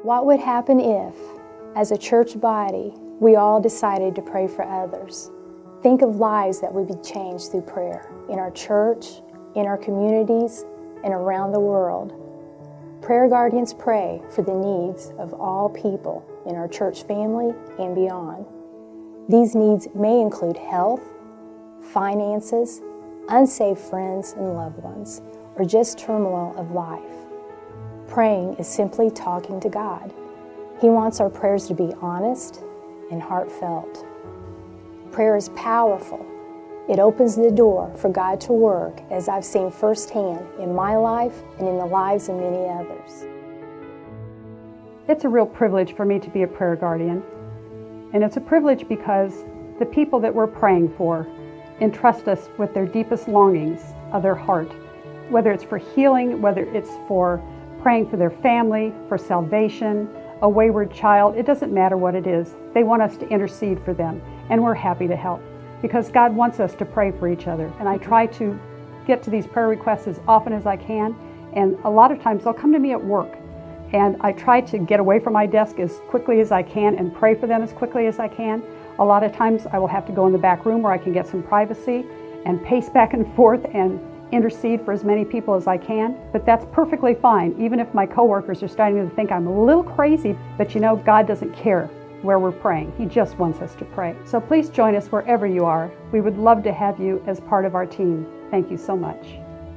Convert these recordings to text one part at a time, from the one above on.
What would happen if, as a church body, we all decided to pray for others? Think of lives that would be changed through prayer in our church, in our communities, and around the world. Prayer Guardians pray for the needs of all people in our church family and beyond. These needs may include health, finances, unsaved friends and loved ones, or just turmoil of life. Praying is simply talking to God. He wants our prayers to be honest and heartfelt. Prayer is powerful. It opens the door for God to work, as I've seen firsthand in my life and in the lives of many others. It's a real privilege for me to be a prayer guardian. And it's a privilege because the people that we're praying for entrust us with their deepest longings of their heart, whether it's for healing, whether it's for praying for their family, for salvation, a wayward child. It doesn't matter what it is. They want us to intercede for them, and we're happy to help because God wants us to pray for each other. And I try to get to these prayer requests as often as I can, and a lot of times they'll come to me at work, and I try to get away from my desk as quickly as I can and pray for them as quickly as I can. A lot of times I will have to go in the back room where I can get some privacy and pace back and forth and intercede for as many people as I can, but that's perfectly fine, even if my coworkers are starting to think I'm a little crazy. But you know, God doesn't care where we're praying. He just wants us to pray. So please join us wherever you are. We would love to have you as part of our team. Thank you so much.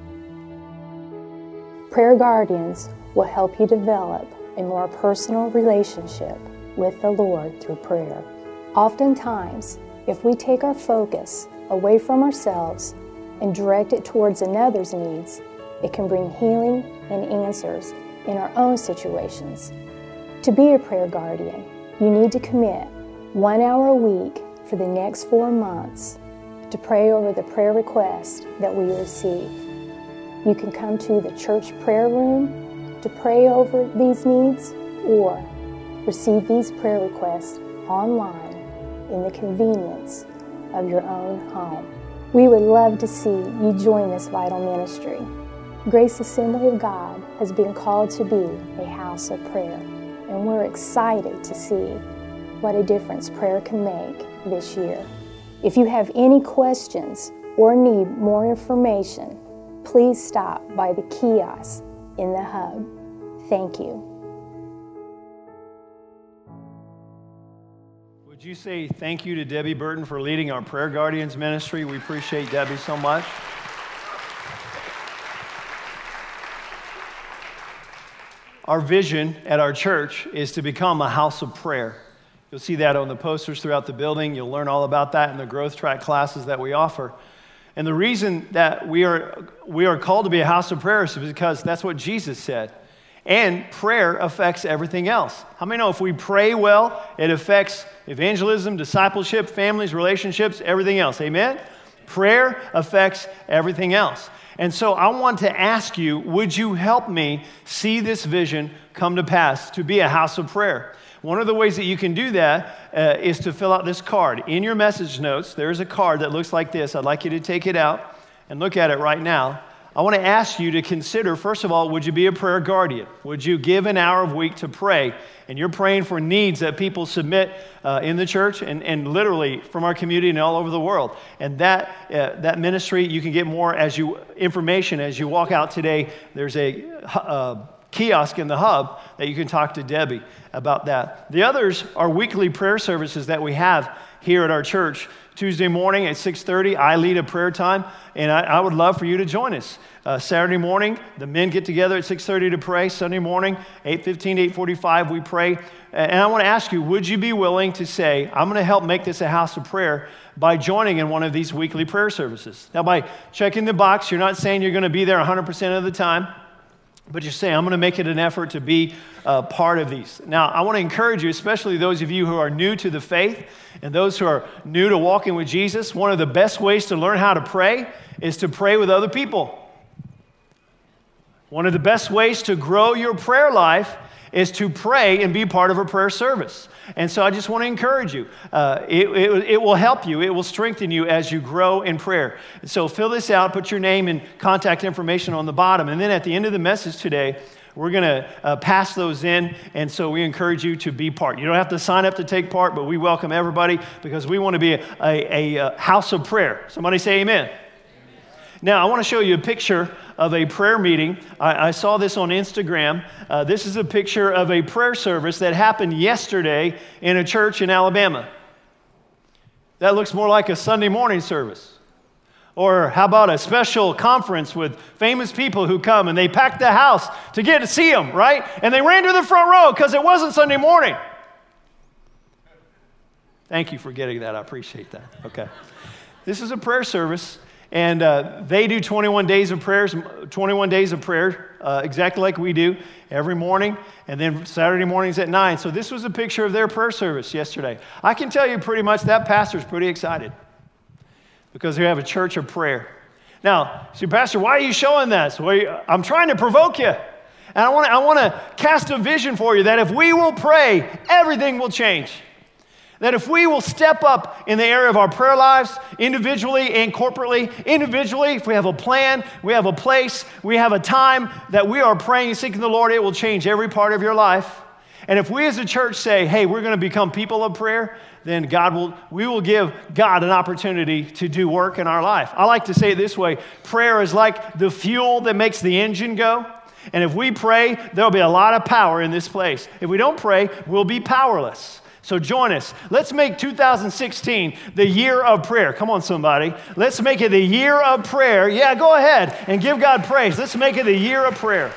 Prayer Guardians will help you develop a more personal relationship with the Lord through prayer. Oftentimes, if we take our focus away from ourselves and direct it towards another's needs, it can bring healing and answers in our own situations. To be a prayer guardian, you need to commit 1 hour a week for the next 4 months to pray over the prayer requests that we receive. You can come to the church prayer room to pray over these needs, or receive these prayer requests online in the convenience of your own home. We would love to see you join this vital ministry. Grace Assembly of God has been called to be a house of prayer, and we're excited to see what a difference prayer can make this year. If you have any questions or need more information, please stop by the kiosk in the hub. Thank you. Would you say thank you to Debbie Burton for leading our Prayer Guardians ministry? We appreciate Debbie so much. Our vision at our church is to become a house of prayer. You'll see that on the posters throughout the building. You'll learn all about that in the growth track classes that we offer. And the reason that we are called to be a house of prayer is because that's what Jesus said. And prayer affects everything else. How many know if we pray well, it affects evangelism, discipleship, families, relationships, everything else? Amen? Prayer affects everything else. And so I want to ask you, would you help me see this vision come to pass, to be a house of prayer? One of the ways that you can do that is to fill out this card. In your message notes, there's a card that looks like this. I'd like you to take it out and look at it right now. I want to ask you to consider, first of all, would you be a prayer guardian? Would you give an hour a week to pray? And you're praying for needs that people submit in the church and literally from our community and all over the world. And that ministry, you can get more information as you walk out today. There's a kiosk in the hub that you can talk to Debbie about that. The others are weekly prayer services that we have here at our church. Tuesday morning at 6:30, I lead a prayer time, and I would love for you to join us. Saturday morning, the men get together at 6:30 to pray. Sunday morning, 8:15 to 8:45, we pray. And I want to ask you, would you be willing to say, I'm going to help make this a house of prayer by joining in one of these weekly prayer services? Now, by checking the box, you're not saying you're going to be there 100% of the time, but you're saying, I'm going to make it an effort to be part of these. Now, I want to encourage you, especially those of you who are new to the faith and those who are new to walking with Jesus, one of the best ways to learn how to pray is to pray with other people. One of the best ways to grow your prayer life is to pray and be part of a prayer service. And so I just want to encourage you. It will help you. It will strengthen you as you grow in prayer. So fill this out, put your name and contact information on the bottom. And then at the end of the message today, We're going to pass those in, and so we encourage you to be part. You don't have to sign up to take part, but we welcome everybody because we want to be a house of prayer. Somebody say amen. Now, I want to show you a picture of a prayer meeting. I saw this on Instagram. This is a picture of a prayer service that happened yesterday in a church in Alabama. That looks more like a Sunday morning service. Or how about a special conference with famous people who come and they pack the house to get to see them, right? And they ran to the front row because it wasn't Sunday morning. Thank you for getting that. I appreciate that. Okay. This is a prayer service. And they do 21 days of prayer, exactly like we do, every morning, and then Saturday mornings at 9. So this was a picture of their prayer service yesterday. I can tell you pretty much that pastor's pretty excited because they have a church of prayer. Now, so Pastor, why are you showing this? Well, I'm trying to provoke you. And I want to cast a vision for you that if we will pray, everything will change. That if we will step up in the area of our prayer lives, individually and corporately, individually, if we have a plan, we have a place, we have a time that we are praying and seeking the Lord, it will change every part of your life. And if we as a church say, hey, we're going to become people of prayer, then we will give God an opportunity to do work in our life. I like to say it this way, prayer is like the fuel that makes the engine go. And if we pray, there'll be a lot of power in this place. If we don't pray, we'll be powerless. So join us. Let's make 2016 the year of prayer. Come on, somebody. Let's make it the year of prayer. Yeah, go ahead and give God praise. Let's make it the year of prayer.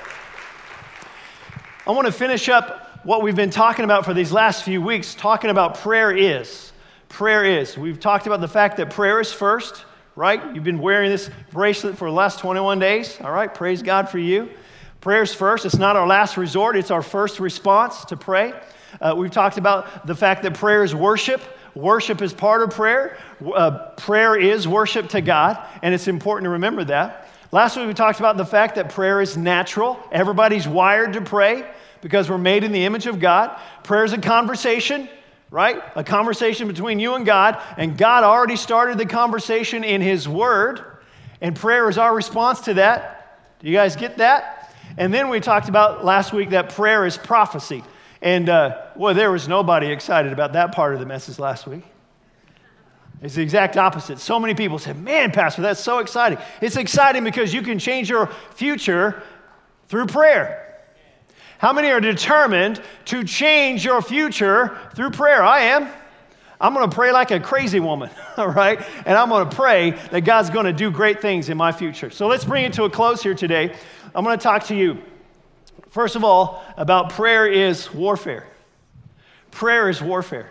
I want to finish up what we've been talking about for these last few weeks, talking about prayer is. Prayer is. We've talked about the fact that prayer is first, right? You've been wearing this bracelet for the last 21 days. All right, praise God for you. Prayer's first. It's not our last resort. It's our first response to pray. We've talked about the fact that prayer is worship. Worship is part of prayer. Prayer is worship to God, and it's important to remember that. Last week we talked about the fact that prayer is natural. Everybody's wired to pray because we're made in the image of God. Prayer is a conversation, right? A conversation between you and God already started the conversation in His Word, and prayer is our response to that. Do you guys get that? And then we talked about last week that prayer is prophecy. And, there was nobody excited about that part of the message last week. It's the exact opposite. So many people said, man, Pastor, that's so exciting. It's exciting because you can change your future through prayer. How many are determined to change your future through prayer? I am. I'm going to pray like a crazy woman, all right? And I'm going to pray that God's going to do great things in my future. So let's bring it to a close here today. I'm going to talk to you, first of all, about prayer is warfare. Prayer is warfare.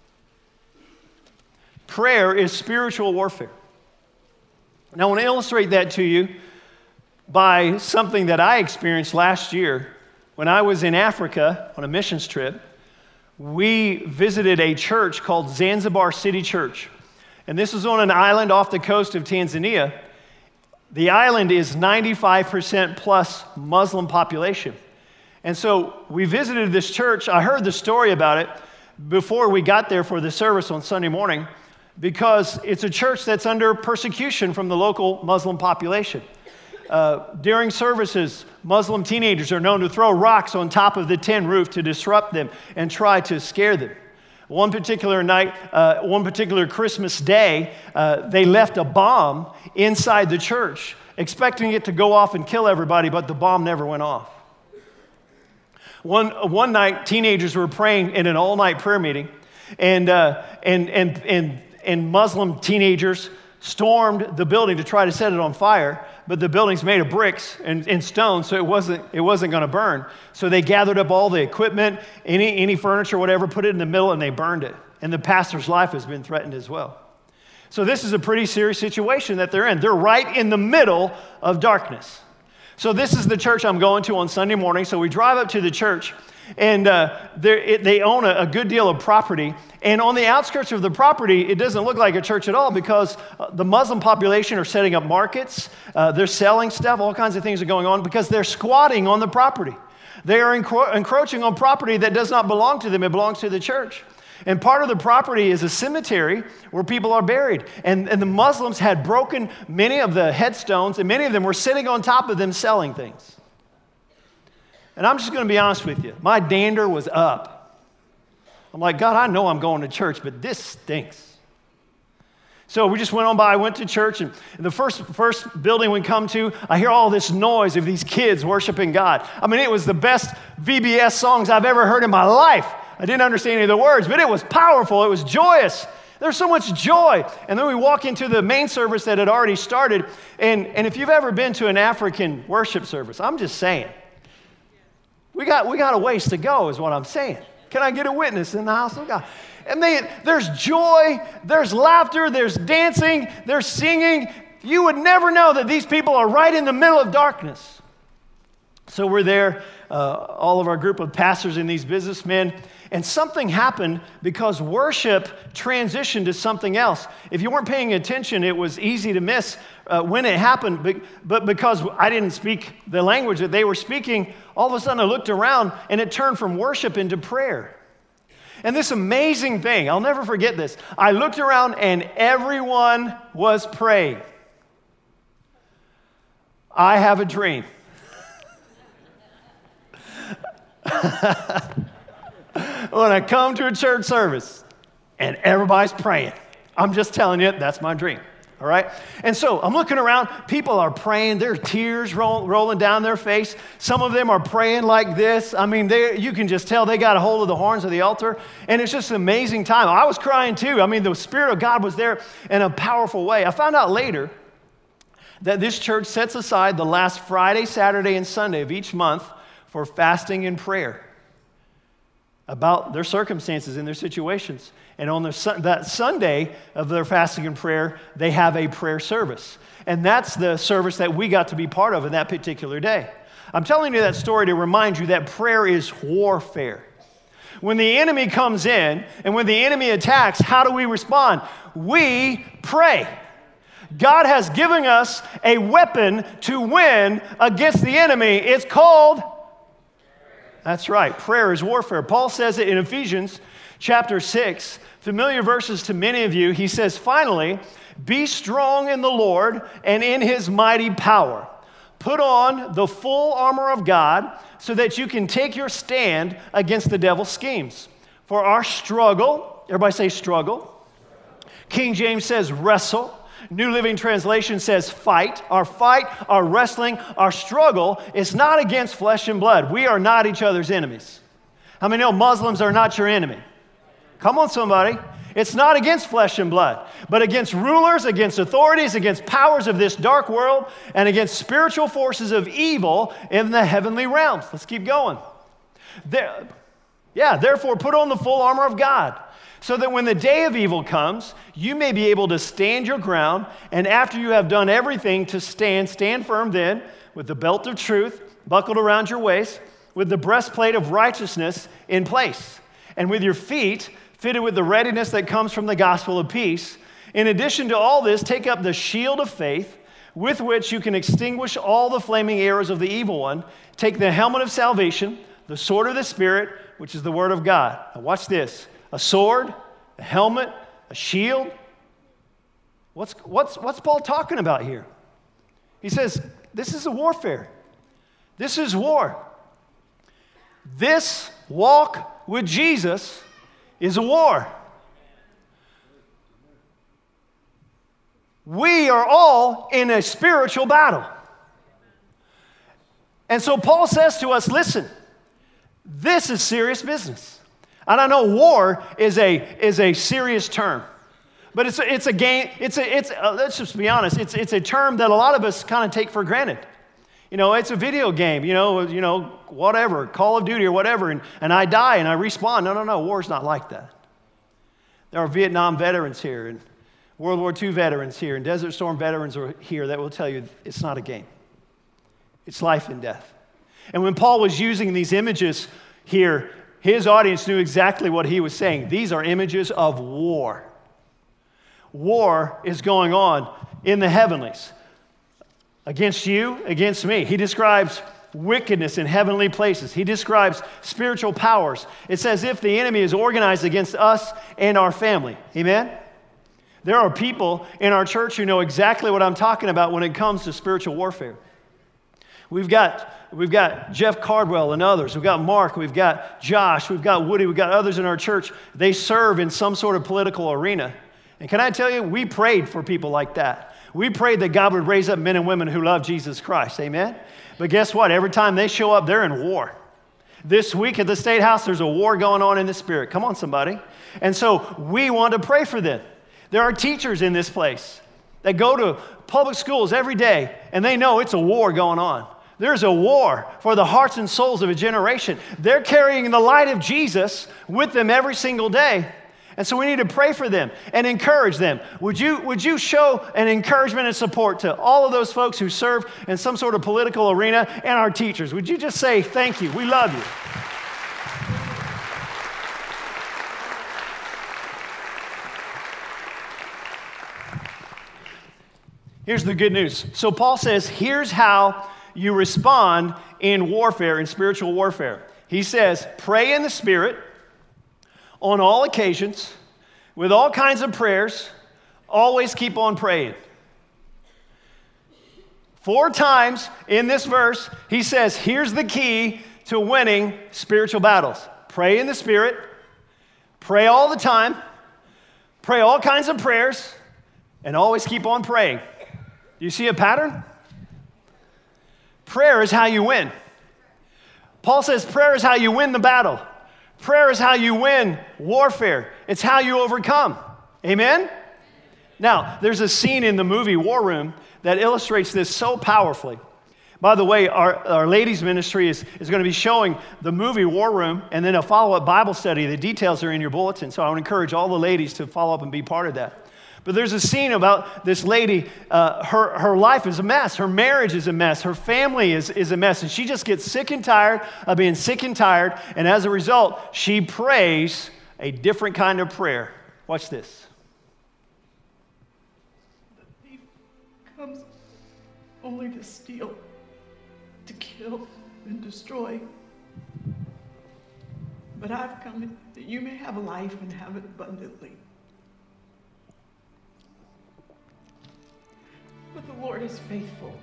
Prayer is spiritual warfare. And I want to illustrate that to you by something that I experienced last year when I was in Africa on a missions trip. We visited a church called Zanzibar City Church. And this is on an island off the coast of Tanzania. The island is 95% plus Muslim population. And so we visited this church. I heard the story about it before we got there for the service on Sunday morning because it's a church that's under persecution from the local Muslim population. During services, Muslim teenagers are known to throw rocks on top of the tin roof to disrupt them and try to scare them. One particular night, one particular Christmas day, they left a bomb inside the church, expecting it to go off and kill everybody, but the bomb never went off. One night, teenagers were praying in an all-night prayer meeting, and Muslim teenagers stormed the building to try to set it on fire, but the building's made of bricks and stone, so it wasn't going to burn. So they gathered up all the equipment, any furniture, whatever, put it in the middle, and they burned it. And the pastor's life has been threatened as well. So this is a pretty serious situation that they're in. They're right in the middle of darkness. So this is the church I'm going to on Sunday morning. So we drive up to the church, and they own a good deal of property. And on the outskirts of the property, it doesn't look like a church at all because the Muslim population are setting up markets. They're selling stuff. All kinds of things are going on because they're squatting on the property. They are encroaching on property that does not belong to them. It belongs to the church. And part of the property is a cemetery where people are buried. And the Muslims had broken many of the headstones, and many of them were sitting on top of them selling things. And I'm just going to be honest with you. My dander was up. I'm like, God, I know I'm going to church, but this stinks. So we just went on by. I went to church, and the first building we come to, I hear all this noise of these kids worshiping God. I mean, it was the best VBS songs I've ever heard in my life. I didn't understand any of the words, but it was powerful. It was joyous. There's so much joy. And then we walk into the main service that had already started. And if you've ever been to an African worship service, I'm just saying, we got a ways to go is what I'm saying. Can I get a witness in the house of God? And there's joy, there's laughter, there's dancing, there's singing. You would never know that these people are right in the middle of darkness. So we're there, all of our group of pastors and these businessmen, and something happened because worship transitioned to something else. If you weren't paying attention, it was easy to miss when it happened, but because I didn't speak the language that they were speaking, all of a sudden I looked around and it turned from worship into prayer. And this amazing thing, I'll never forget this. I looked around and everyone was praying. I have a dream. When I come to a church service and everybody's praying, I'm just telling you, that's my dream. All right? And so I'm looking around. People are praying. There are tears rolling down their face. Some of them are praying like this. I mean, you can just tell they got a hold of the horns of the altar. And it's just an amazing time. I was crying too. I mean, the Spirit of God was there in a powerful way. I found out later that this church sets aside the last Friday, Saturday, and Sunday of each month for fasting and prayer about their circumstances and their situations. And on that Sunday of their fasting and prayer, they have a prayer service. And that's the service that we got to be part of in that particular day. I'm telling you that story to remind you that prayer is warfare. When the enemy comes in and when the enemy attacks, how do we respond? We pray. God has given us a weapon to win against the enemy. It's called, that's right, prayer is warfare. Paul says it in Ephesians chapter 6, familiar verses to many of you. He says, finally, be strong in the Lord and in his mighty power. Put on the full armor of God so that you can take your stand against the devil's schemes. For our struggle, everybody say struggle. King James says wrestle. New Living Translation says fight. Our fight, our wrestling, our struggle is not against flesh and blood. We are not each other's enemies. How many know Muslims are not your enemy? Come on, somebody. It's not against flesh and blood, but against rulers, against authorities, against powers of this dark world, and against spiritual forces of evil in the heavenly realms. Let's keep going. Therefore, put on the full armor of God, so that when the day of evil comes, you may be able to stand your ground, and after you have done everything to stand firm then, with the belt of truth buckled around your waist, with the breastplate of righteousness in place, and with your feet fitted with the readiness that comes from the gospel of peace. In addition to all this, take up the shield of faith, with which you can extinguish all the flaming arrows of the evil one. Take the helmet of salvation, the sword of the Spirit, which is the word of God. Now watch this. A sword, a helmet, a shield. What's Paul talking about here? He says, this is a warfare. This is war. This walk with Jesus is a war. We are all in a spiritual battle. And so Paul says to us, listen, this is serious business. And I know war is a serious term, but it's a game. Let's just be honest. It's a term that a lot of us kind of take for granted. You know, it's a video game. You know, whatever, Call of Duty or whatever, and I die and I respawn. No. War's not like that. There are Vietnam veterans here, and World War II veterans here, and Desert Storm veterans are here that will tell you it's not a game. It's life and death. And when Paul was using these images here, his audience knew exactly what he was saying. These are images of war. War is going on in the heavenlies. Against you, against me. He describes wickedness in heavenly places. He describes spiritual powers. It's as if the enemy is organized against us and our family. Amen? There are people in our church who know exactly what I'm talking about when it comes to spiritual warfare. We've got Jeff Cardwell and others. We've got Mark. We've got Josh. We've got Woody. We've got others in our church. They serve in some sort of political arena. And can I tell you, we prayed for people like that. We prayed that God would raise up men and women who love Jesus Christ. Amen? But guess what? Every time they show up, they're in war. This week at the State House, there's a war going on in the spirit. Come on, somebody. And so we want to pray for them. There are teachers in this place that go to public schools every day, and they know it's a war going on. There's a war for the hearts and souls of a generation. They're carrying the light of Jesus with them every single day. And so we need to pray for them and encourage them. Would you show an encouragement and support to all of those folks who serve in some sort of political arena and our teachers? Would you just say, thank you, we love you. Here's the good news. So Paul says, here's how you respond in warfare, in spiritual warfare. He says, pray in the Spirit on all occasions, with all kinds of prayers, always keep on praying. 4 times in this verse, he says, here's the key to winning spiritual battles. Pray in the Spirit, pray all the time, pray all kinds of prayers, and always keep on praying. Do you see a pattern? Prayer is how you win. Paul says prayer is how you win the battle. Prayer is how you win warfare. It's how you overcome. Amen? Now, there's a scene in the movie War Room that illustrates this so powerfully. By the way, our ladies' ministry is going to be showing the movie War Room and then a follow-up Bible study. The details are in your bulletin, so I would encourage all the ladies to follow up and be part of that. But there's a scene about this lady, her life is a mess. Her marriage is a mess. Her family is a mess. And she just gets sick and tired of being sick and tired. And as a result, she prays a different kind of prayer. Watch this. The thief comes only to steal, to kill, and destroy. But I've come that you may have life and have it abundantly. But the Lord is faithful.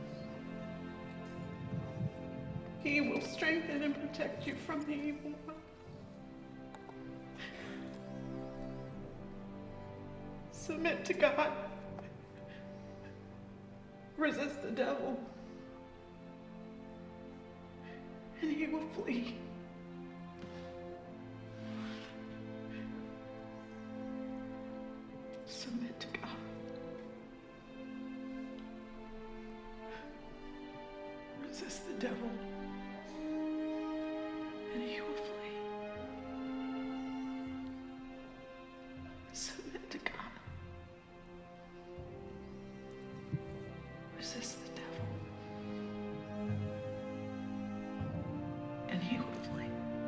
He will strengthen and protect you from the evil one. Submit to God. Resist the devil, and he will flee. Submit to God. Resist the devil, and he will flee. Submit to God. Resist the devil, and he will flee.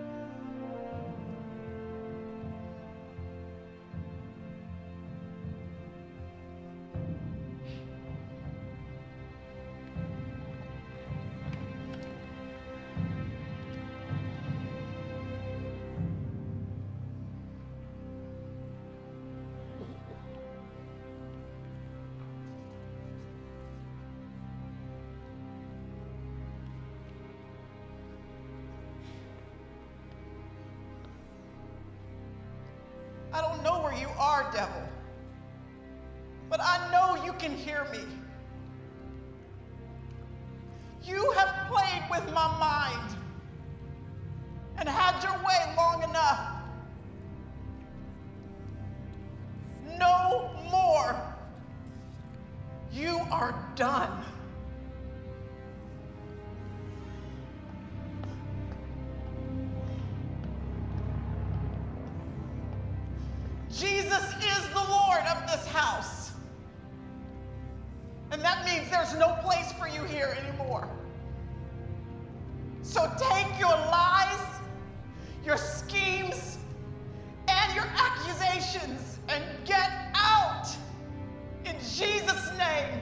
I don't know where you are, devil, but I know you can hear me. You have played with my mind and had your way long enough. No more. You are done. Jesus is the Lord of this house. And that means there's no place for you here anymore. So take your lies, your schemes, and your accusations and get out in Jesus' name.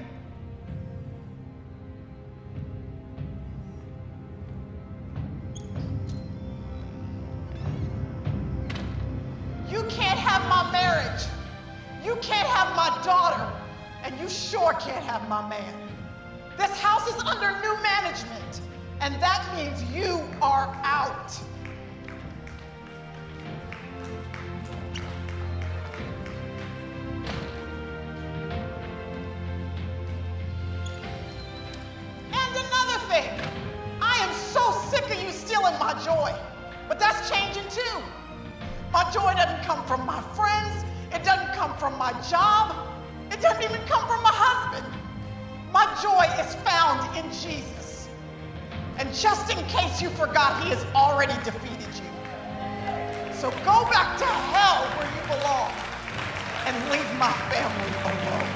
You can't have my marriage. You can't have my daughter. And you sure can't have my man. This house is under new management, and that means you are out. And another thing, I am so sick of you stealing my joy, but that's changing too. My joy doesn't come from my friends, it doesn't come from my job, it doesn't even come from my husband. My joy is found in Jesus. And just in case you forgot, he has already defeated you. So go back to hell where you belong and leave my family alone.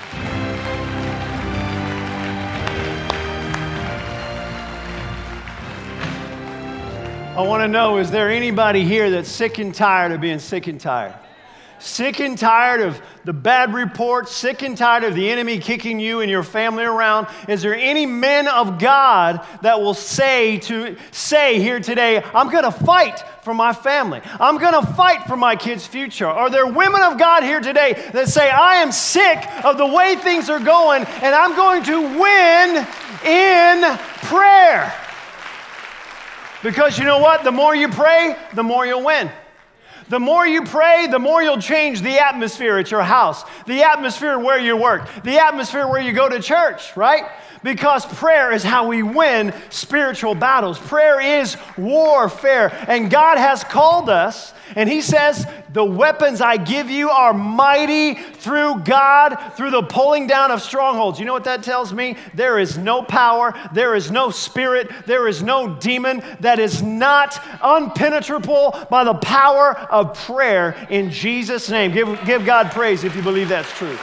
I want to know, is there anybody here that's sick and tired of being sick and tired? Sick and tired of the bad reports, sick and tired of the enemy kicking you and your family around? Is there any men of God that will say here today, I'm going to fight for my family. I'm going to fight for my kids' future? Are there women of God here today that say, I am sick of the way things are going and I'm going to win in prayer? Because you know what? The more you pray, the more you'll win. The more you pray, the more you'll change the atmosphere at your house, the atmosphere where you work, the atmosphere where you go to church, right? Because prayer is how we win spiritual battles. Prayer is warfare. And God has called us, and he says, the weapons I give you are mighty through God, through the pulling down of strongholds. You know what that tells me? There is no power, there is no spirit, there is no demon that is not unpenetrable by the power of prayer in Jesus' name. Give God praise if you believe that's true.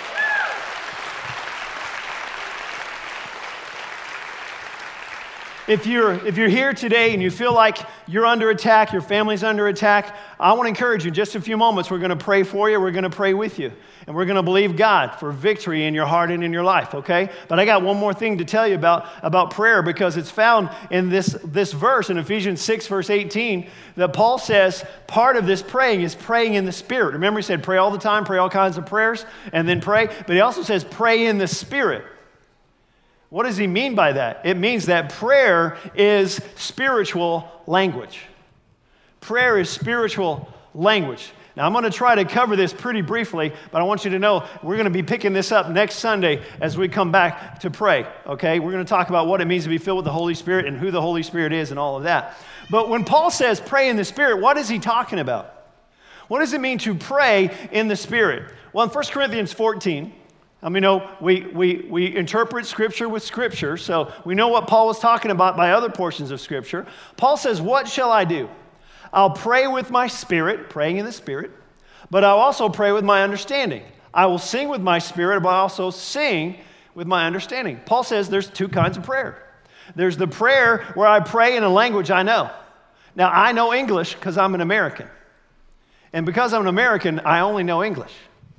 If you're here today and you feel like you're under attack, your family's under attack, I want to encourage you, in just a few moments, we're going to pray for you, we're going to pray with you, and we're going to believe God for victory in your heart and in your life, okay? But I got one more thing to tell you about prayer, because it's found in this verse in Ephesians 6, verse 18, that Paul says part of this praying is praying in the Spirit. Remember, he said pray all the time, pray all kinds of prayers, and then pray, but he also says pray in the Spirit. What does he mean by that? It means that prayer is spiritual language. Prayer is spiritual language. Now, I'm going to try to cover this pretty briefly, but I want you to know we're going to be picking this up next Sunday as we come back to pray, okay? We're going to talk about what it means to be filled with the Holy Spirit and who the Holy Spirit is and all of that. But when Paul says pray in the Spirit, what is he talking about? What does it mean to pray in the Spirit? Well, in 1 Corinthians 14, I mean, we interpret Scripture with Scripture, so we know what Paul was talking about by other portions of Scripture. Paul says, what shall I do? I'll pray with my spirit, praying in the Spirit, but I'll also pray with my understanding. I will sing with my spirit, but I'll also sing with my understanding. Paul says there's two kinds of prayer. There's the prayer where I pray in a language I know. Now, I know English because I'm an American. And because I'm an American, I only know English.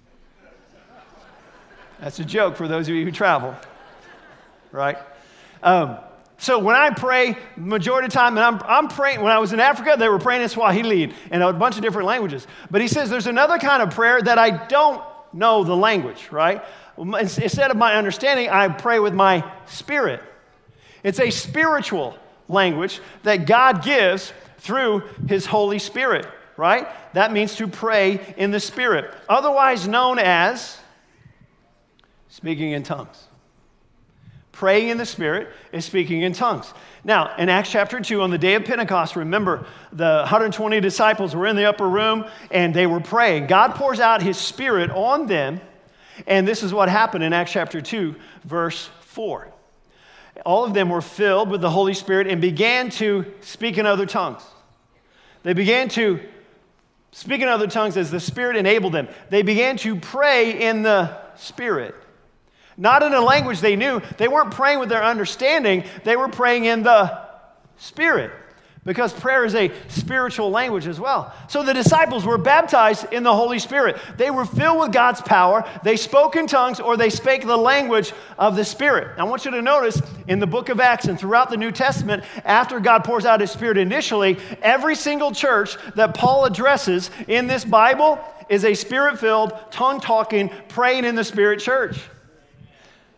That's a joke for those of you who travel, right? So when I pray, majority of the time, and I'm praying, when I was in Africa, they were praying in Swahili and a bunch of different languages. But he says there's another kind of prayer that I don't know the language, right? Instead of my understanding, I pray with my spirit. It's a spiritual language that God gives through his Holy Spirit, right? That means to pray in the Spirit, otherwise known as speaking in tongues. Praying in the Spirit is speaking in tongues. Now, in Acts chapter 2, on the day of Pentecost, remember, the 120 disciples were in the upper room and they were praying. God pours out his Spirit on them, and this is what happened in Acts chapter 2, verse 4. All of them were filled with the Holy Spirit and began to speak in other tongues. They began to speak in other tongues as the Spirit enabled them. They began to pray in the Spirit. Not in a language they knew. They weren't praying with their understanding. They were praying in the Spirit, because prayer is a spiritual language as well. So the disciples were baptized in the Holy Spirit. They were filled with God's power. They spoke in tongues, or they spake the language of the Spirit. I want you to notice in the book of Acts and throughout the New Testament, after God pours out his Spirit initially, every single church that Paul addresses in this Bible is a Spirit-filled, tongue-talking, praying in the Spirit church.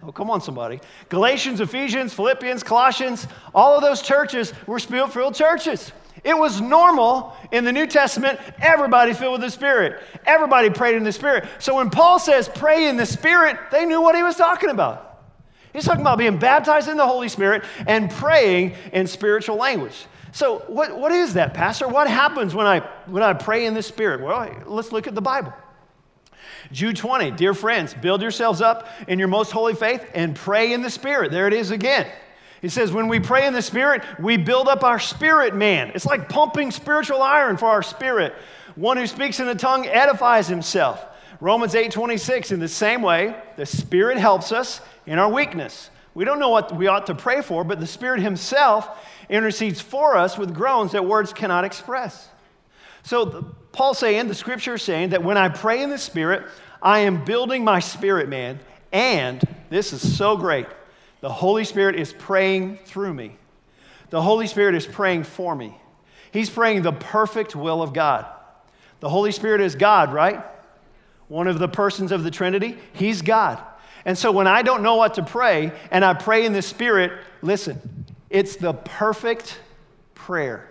Oh, come on, somebody. Galatians, Ephesians, Philippians, Colossians, all of those churches were Spirit-filled churches. It was normal in the New Testament, everybody filled with the Spirit. Everybody prayed in the Spirit. So when Paul says pray in the Spirit, they knew what he was talking about. He's talking about being baptized in the Holy Spirit and praying in spiritual language. So what is that, Pastor? What happens when I pray in the Spirit? Well, let's look at the Bible. Jude 20, dear friends, build yourselves up in your most holy faith and pray in the Spirit. There it is again. He says when we pray in the Spirit, we build up our spirit man. It's like pumping spiritual iron for our spirit. One who speaks in a tongue edifies himself. Romans 8:26, in the same way, the Spirit helps us in our weakness. We don't know what we ought to pray for, but the Spirit himself intercedes for us with groans that words cannot express. So Paul's saying, the Scripture is saying that when I pray in the Spirit, I am building my spirit man, and this is so great, the Holy Spirit is praying through me. The Holy Spirit is praying for me. He's praying the perfect will of God. The Holy Spirit is God, right? One of the persons of the Trinity. He's God. And so when I don't know what to pray, and I pray in the Spirit, listen, it's the perfect prayer.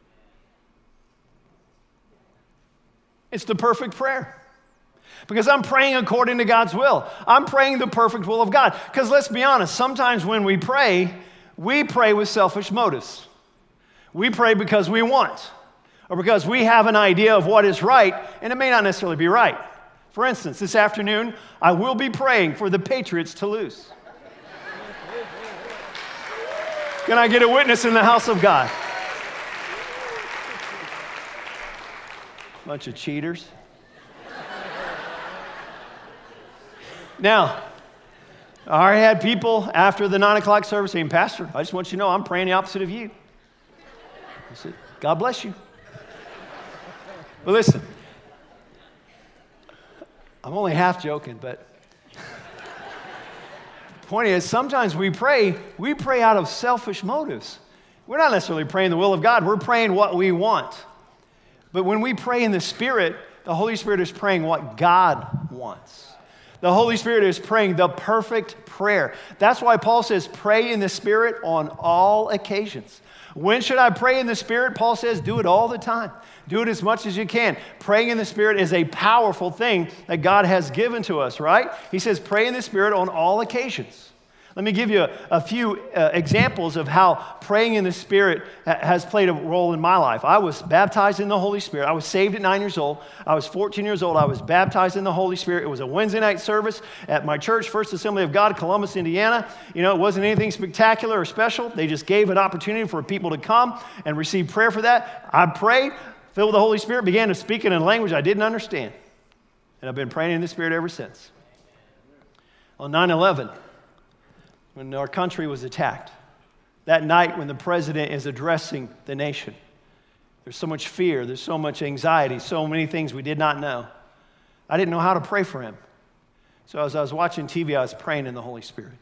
It's the perfect prayer. Because I'm praying according to God's will. I'm praying the perfect will of God. Because let's be honest, sometimes when we pray with selfish motives. We pray because we want, or because we have an idea of what is right, and it may not necessarily be right. For instance, this afternoon, I will be praying for the Patriots to lose. Can I get a witness in the house of God? Bunch of cheaters. Now, I already had people after the 9 o'clock service saying, Pastor, I just want you to know I'm praying the opposite of you. I said, God bless you. But listen, I'm only half joking, but the point is, sometimes we pray out of selfish motives. We're not necessarily praying the will of God, we're praying what we want. But when we pray in the Spirit, the Holy Spirit is praying what God wants. The Holy Spirit is praying the perfect prayer. That's why Paul says, pray in the Spirit on all occasions. When should I pray in the Spirit? Paul says, do it all the time. Do it as much as you can. Praying in the Spirit is a powerful thing that God has given to us, right? He says, pray in the Spirit on all occasions. Let me give you a few examples of how praying in the Spirit has played a role in my life. I was baptized in the Holy Spirit. I was saved at 9 years old. I was 14 years old. I was baptized in the Holy Spirit. It was a Wednesday night service at my church, First Assembly of God, Columbus, Indiana. You know, it wasn't anything spectacular or special. They just gave an opportunity for people to come and receive prayer for that. I prayed, filled with the Holy Spirit, began to speak in a language I didn't understand. And I've been praying in the Spirit ever since. On 9/11, when our country was attacked, that night when the president is addressing the nation, there's so much fear, there's so much anxiety, so many things we did not know. I didn't know how to pray for him. So as I was watching TV, I was praying in the Holy Spirit.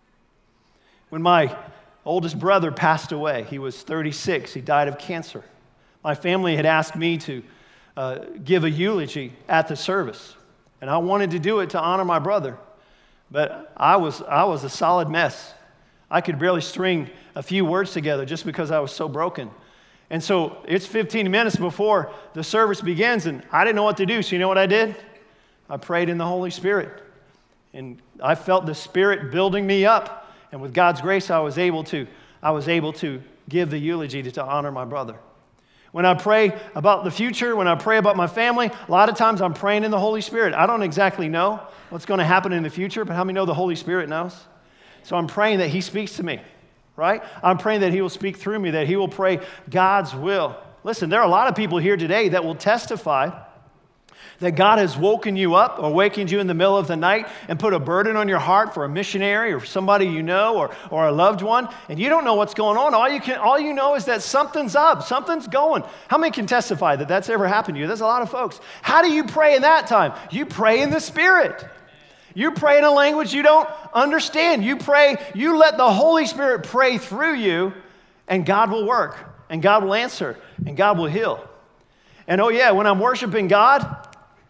When my oldest brother passed away, he was 36, he died of cancer. My family had asked me to give a eulogy at the service, and I wanted to do it to honor my brother. But I was a solid mess. I could barely string a few words together just because I was so broken. And so it's 15 minutes before the service begins, and I didn't know what to do. So you know what I did? I prayed in the Holy Spirit. And I felt the Spirit building me up. And with God's grace, I was able to give the eulogy to honor my brother. When I pray about the future, when I pray about my family, a lot of times I'm praying in the Holy Spirit. I don't exactly know what's going to happen in the future, but how many know the Holy Spirit knows? So I'm praying that He speaks to me, right? I'm praying that He will speak through me, that He will pray God's will. Listen, there are a lot of people here today that will testify that God has woken you up or wakened you in the middle of the night and put a burden on your heart for a missionary or somebody you know or a loved one, and you don't know what's going on. All you know is that something's up, something's going. How many can testify that that's ever happened to you? There's a lot of folks. How do you pray in that time? You pray in the Spirit. You pray in a language you don't understand. You pray, you let the Holy Spirit pray through you, and God will work, and God will answer, and God will heal. And oh yeah, when I'm worshiping God,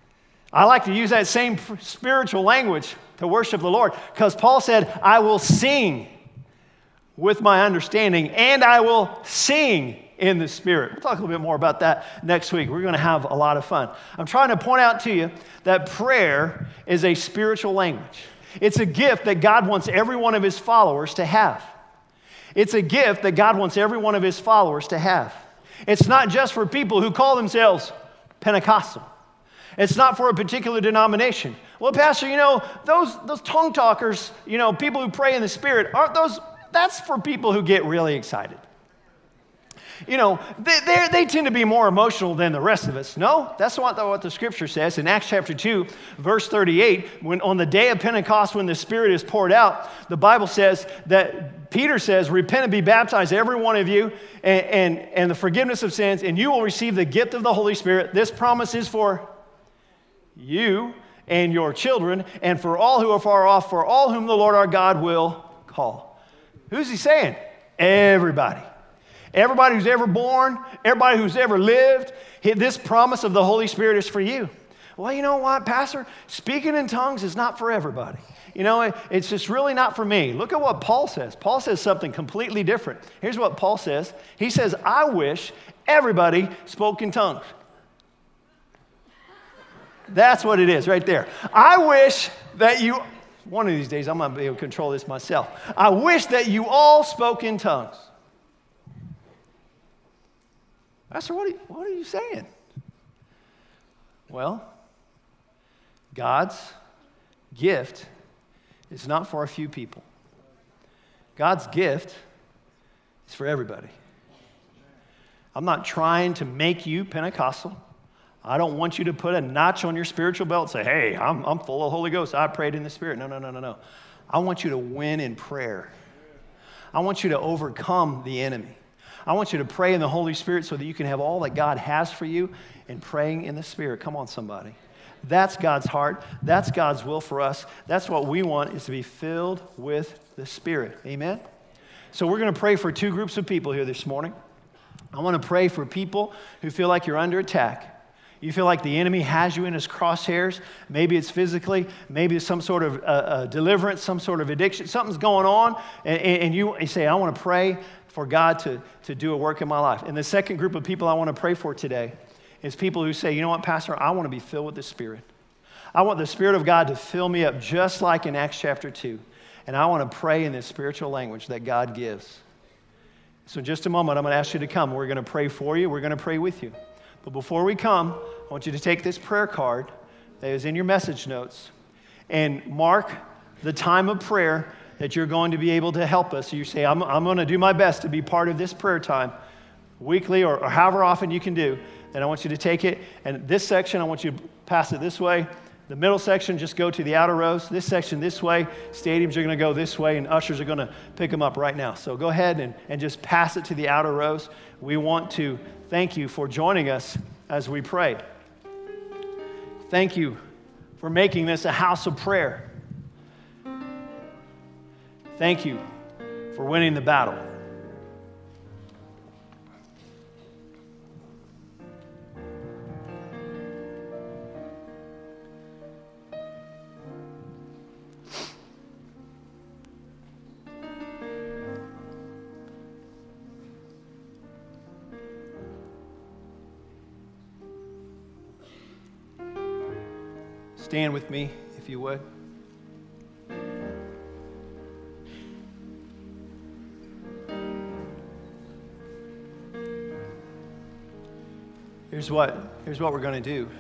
I like to use that same spiritual language to worship the Lord because Paul said, I will sing with my understanding and I will sing in the Spirit. We'll talk a little bit more about that next week. We're going to have a lot of fun. I'm trying to point out to you that prayer is a spiritual language. It's a gift that God wants every one of his followers to have. It's a gift that God wants every one of his followers to have. It's not just for people who call themselves Pentecostal. It's not for a particular denomination. Well, Pastor, those tongue talkers, people who pray in the Spirit, that's for people who get really excited. They tend to be more emotional than the rest of us. No, that's not what the Scripture says. In Acts chapter 2, verse 38, when on the day of Pentecost, when the Spirit is poured out, the Bible says that Peter says, repent and be baptized, every one of you, and the forgiveness of sins, and you will receive the gift of the Holy Spirit. This promise is for you and your children, and for all who are far off, for all whom the Lord our God will call. Who's he saying? Everybody. Everybody who's ever born, everybody who's ever lived, this promise of the Holy Spirit is for you. Well, you know what, Pastor? Speaking in tongues is not for everybody. It's just really not for me. Look at what Paul says. Paul says something completely different. Here's what Paul says. He says, I wish everybody spoke in tongues. That's what it is right there. I wish that you, one of these days I'm going to be able to control this myself. I wish that you all spoke in tongues. Pastor, what are you saying? Well, God's gift is not for a few people. God's gift is for everybody. I'm not trying to make you Pentecostal. I don't want you to put a notch on your spiritual belt and say, hey, I'm full of the Holy Ghost. I prayed in the Spirit. No. I want you to win in prayer. I want you to overcome the enemy. I want you to pray in the Holy Spirit so that you can have all that God has for you in praying in the Spirit. Come on, somebody. That's God's heart. That's God's will for us. That's what we want, is to be filled with the Spirit. Amen? So we're going to pray for two groups of people here this morning. I want to pray for people who feel like you're under attack. You feel like the enemy has you in his crosshairs. Maybe it's physically, maybe it's some sort of deliverance, some sort of addiction. Something's going on, and you say, I want to pray for God to do a work in my life. And the second group of people I want to pray for today is people who say, you know what, Pastor, I want to be filled with the Spirit. I want the Spirit of God to fill me up just like in Acts chapter 2. And I want to pray in this spiritual language that God gives. So in just a moment, I'm going to ask you to come. We're going to pray for you. We're going to pray with you. But before we come, I want you to take this prayer card that is in your message notes and mark the time of prayer that you're going to be able to help us. So you say, I'm going to do my best to be part of this prayer time, weekly or however often you can do. Then I want you to take it, and this section, I want you to pass it this way. The middle section, just go to the outer rows. This section this way. Stadiums are going to go this way, and ushers are going to pick them up right now. So go ahead and just pass it to the outer rows. We want to thank you for joining us as we pray. Thank you for making this a house of prayer. Thank you for winning the battle. Stand with me, if you would. Here's what we're going to do.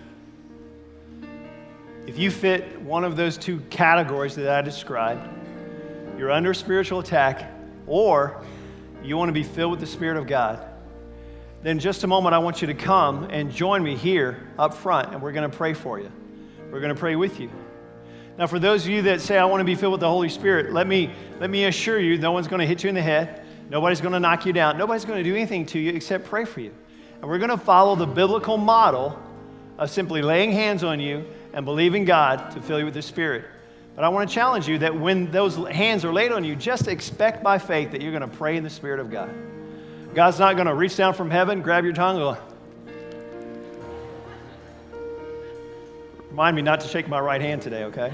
If you fit one of those two categories that I described, you're under spiritual attack, or you want to be filled with the Spirit of God, then in just a moment I want you to come and join me here up front, and we're going to pray for you. We're going to pray with you. Now, for those of you that say, I want to be filled with the Holy Spirit, let me assure you, no one's going to hit you in the head. Nobody's going to knock you down. Nobody's going to do anything to you except pray for you. And we're going to follow the biblical model of simply laying hands on you and believing God to fill you with the Spirit. But I want to challenge you that when those hands are laid on you, just expect by faith that you're going to pray in the Spirit of God. God's not going to reach down from heaven, grab your tongue, and go, Remind me not to shake my right hand today, okay?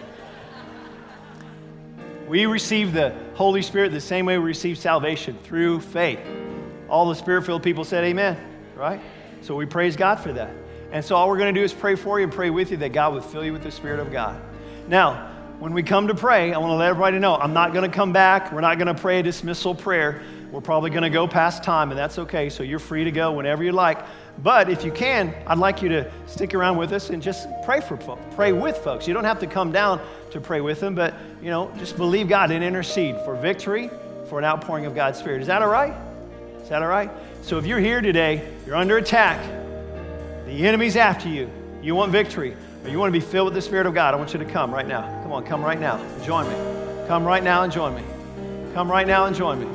We receive the Holy Spirit the same way we receive salvation, through faith. All the Spirit-filled people said amen, right? So we praise God for that. And so all we're going to do is pray for you and pray with you that God would fill you with the Spirit of God. Now, when we come to pray, I want to let everybody know, I'm not going to come back. We're not going to pray a dismissal prayer. We're probably going to go past time, and that's okay. So you're free to go whenever you like. But if you can, I'd like you to stick around with us and just pray with folks. You don't have to come down to pray with them, but, just believe God and intercede for victory, for an outpouring of God's Spirit. Is that all right? Is that all right? So if you're here today, you're under attack, the enemy's after you, you want victory, or you want to be filled with the Spirit of God, I want you to come right now. Come on, come right now. Join me. Come right now and join me. Come right now and join me.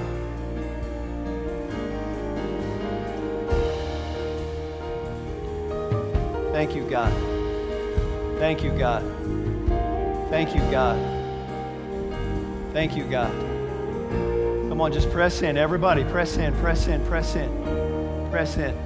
Thank you, God. Thank you, God. Thank you, God. Thank you, God. Come on, just press in. Everybody, press in, press in, press in, press in.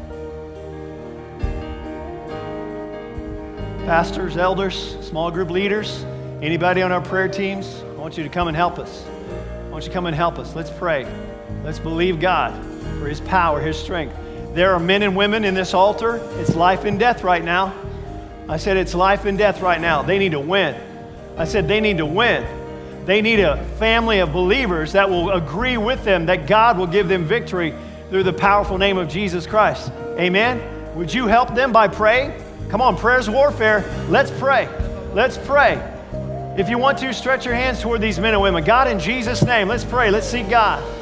Pastors, elders, small group leaders, anybody on our prayer teams, I want you to come and help us. I want you to come and help us. Let's pray. Let's believe God for His power, His strength. There are men and women in this altar. It's life and death right now. I said it's life and death right now. They need to win. I said they need to win. They need a family of believers that will agree with them that God will give them victory through the powerful name of Jesus Christ. Amen? Would you help them by praying? Come on, prayer's warfare. Let's pray. Let's pray. If you want to, stretch your hands toward these men and women. God, in Jesus' name, let's pray. Let's seek God.